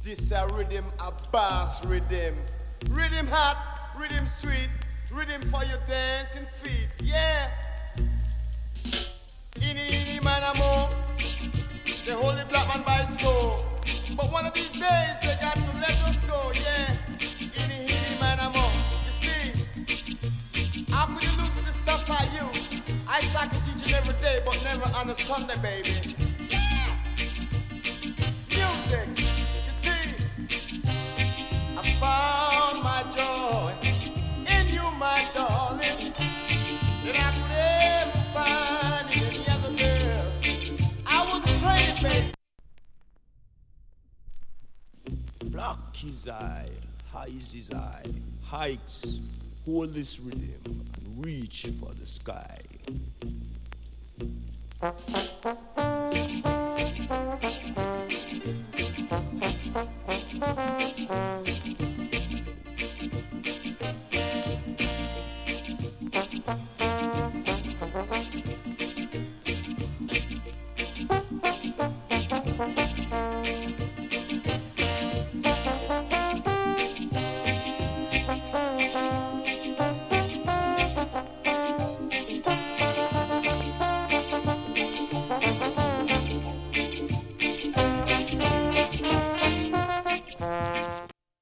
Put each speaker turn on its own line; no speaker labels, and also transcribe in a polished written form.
This a rhythm, a bass rhythm. Rhythm hot, rhythm sweet, rhythm for your dancing feet. Yeah. Ini man a mo. They hold the black man by store. But one of these days they got to let us go. Yeah. Ini man a mo. You see, how could you lose with the stuff I use? I try to teach it every day, but never on a Sunday, baby. Yeah. Music. You see, I found my joy in you, my darling, that I could ever find in any other girl. I was trained, baby.
Black his eye, high is his eye, hikes, hold this rhythm and reach for the sky.